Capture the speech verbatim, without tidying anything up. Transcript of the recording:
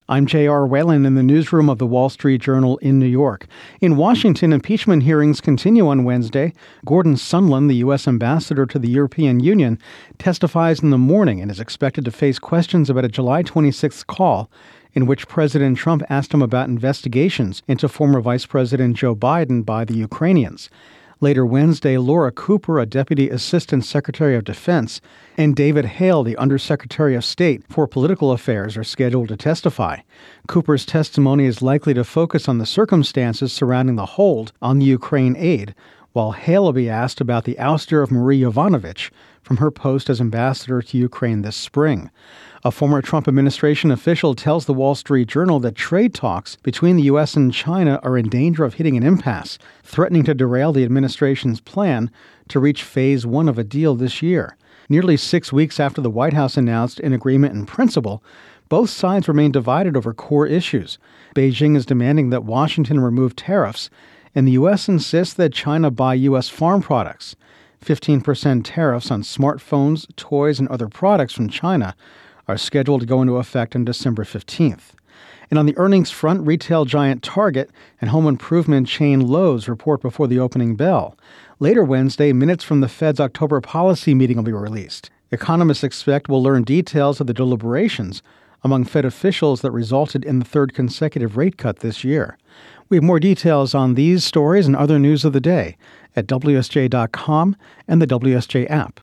I'm J R. Whalen in the newsroom of the Wall Street Journal in New York. In Washington, impeachment hearings continue on Wednesday. Gordon Sondland, the U S ambassador to the European Union, testifies in the morning and is expected to face questions about a July twenty-sixth call in which President Trump asked him about investigations into former Vice President Joe Biden by the Ukrainians. Later Wednesday, Laura Cooper, a Deputy Assistant Secretary of Defense, and David Hale, the Undersecretary of State for Political Affairs, are scheduled to testify. Cooper's testimony is likely to focus on the circumstances surrounding the hold on the Ukraine aid, while Hale will be asked about the ouster of Marie Yovanovitch from her post as ambassador to Ukraine this spring. A former Trump administration official tells the Wall Street Journal that trade talks between the U S and China are in danger of hitting an impasse, threatening to derail the administration's plan to reach phase one of a deal this year. Nearly six weeks after the White House announced an agreement in principle, both sides remain divided over core issues. Beijing is demanding that Washington remove tariffs, and the U S insists that China buy U S farm products. fifteen percent tariffs on smartphones, toys, and other products from China are scheduled to go into effect on December fifteenth. And on the earnings front, retail giant Target and home improvement chain Lowe's report before the opening bell. Later Wednesday, minutes from the Fed's October policy meeting will be released. Economists expect we'll learn details of the deliberations among Fed officials that resulted in the third consecutive rate cut this year. We have more details on these stories and other news of the day at W S J dot com and the W S J app.